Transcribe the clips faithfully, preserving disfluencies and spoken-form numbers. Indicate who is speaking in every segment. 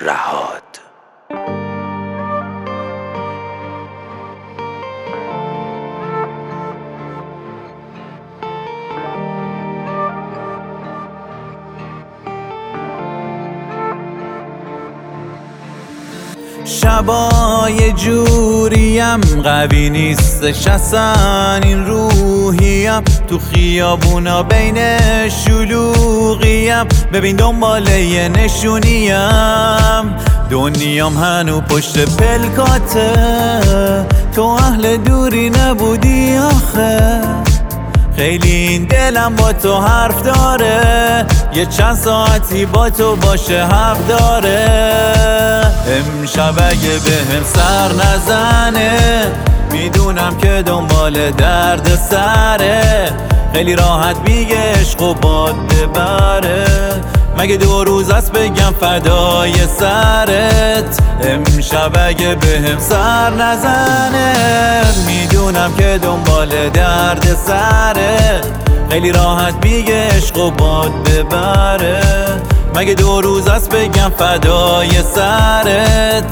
Speaker 1: رهاد.
Speaker 2: شبا یه جوریم قوی نیستش اصلا این روحیم، تو خیابونا بین شلوغیم، ببین دنبال یه نشونیم، دنیام هنو پشت پلکاته، تو اهل دوری نبودی آخه، خیلی این دلم با تو حرف داره، یه چند ساعتی با تو باشه حق داره. امشب اگه بهم سر نزنه میدونم که دنبال درد سره، خیلی راحت میگه عشق و باد ببره، مگه دو روز است بگم فدای سرت. امشب اگه بهم سر نزنه میدونم که دنبال درد سره، خیلی راحت میگه عشق و باد ببره، مگه دو روز است بگم فدای سرت.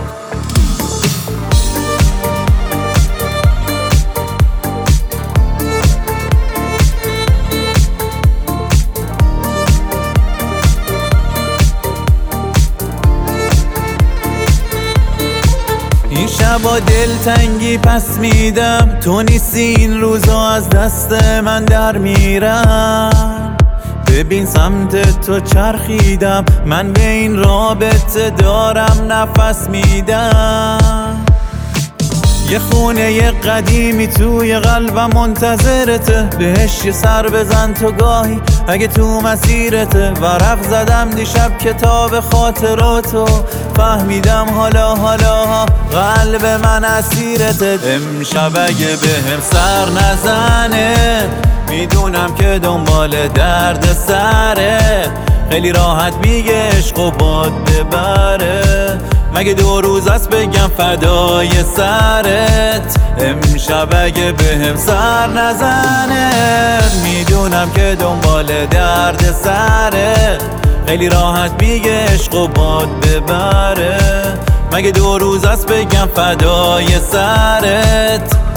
Speaker 2: این شبا دلتنگی پس میدم، تو نیستی این روزا از دست من در میرم، ببین سمت تو چرخیدم، من به این رابطه دارم نفس میدم، یه خونه یه قدیمی توی قلبم منتظرته، بهش یه سر بزن تو گاهی اگه تو مسیرته، ورق زدم دیشب کتاب خاطراتو، فهمیدم حالا حالا قلب من اسیرته. امشب اگه بهم سر نزنه میدونم که دنبال درد سره، خیلی راحت میگه عشق و باد ببره، مگه دو روز است بگم فدای سرت. امشب اگه بهم سر نزنه میدونم که دنبال درد سره، خیلی راحت میگه عشق و باد ببره، مگه دو روز است بگم فدای سرت.